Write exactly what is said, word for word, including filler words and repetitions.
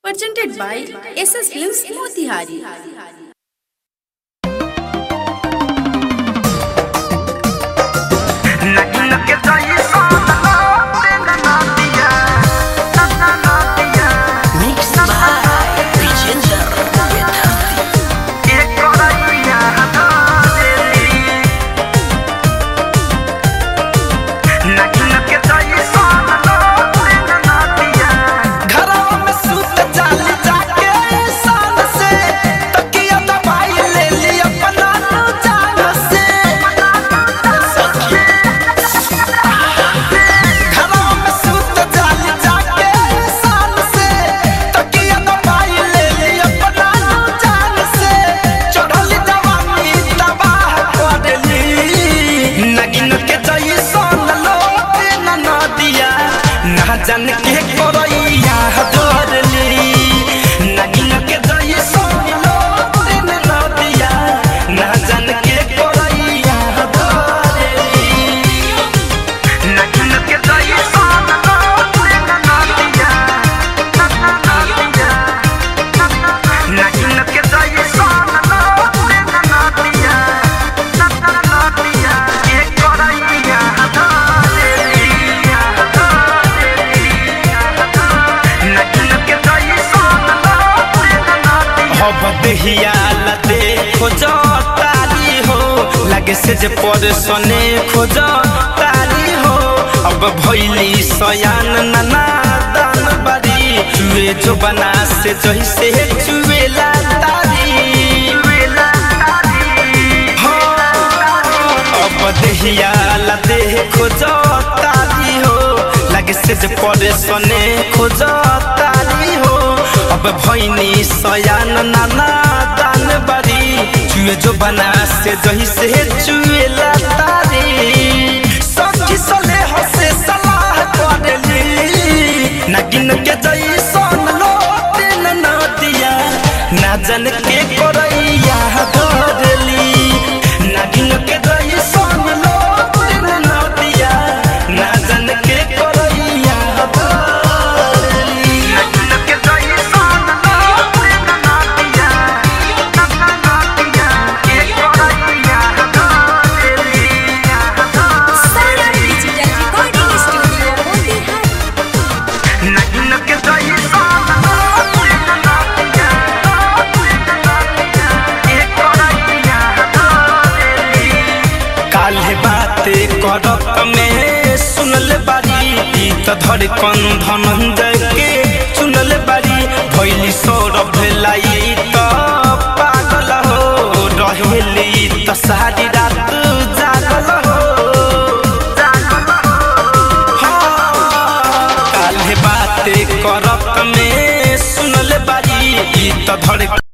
presented by S S Films Motihari. जन के Correa हदरली Nageen के जई सोलो दिन नदिया ना जन के कोरैया हदरली नगिन के जई सोलो दिन नदिया नगिन के जई सोलो दिन नदिया नदिया के कोरैया हदरली बदहिया लते खोजो तारी हो लगे से जे परसने खोजो तारी हो अब भइली सयान नना दान बड़ी वे जो बना से जैसे चुवेला तारी हो अब बदहिया लते खोजो तारी हो लगे से जे परसने खोजो तारी हो अब भइनी सयान नाना दान बड़ी चुए जो बना से जही से चुएला तारी सखी सले हसे सलाह करली नगिन के जई सन लो दिन नदिया ना जन के कोरैया धरली नगिन के जई सन लो दिन नदिया ना जन के कोरैया करत में सुनल बारी त धड़कन धनंजय के सुनल बारी भइली सौरभ लाई त पागल हो रहेली त सारी रात जागल हो काल्हे बात करत में सुनल बारी त धड़कन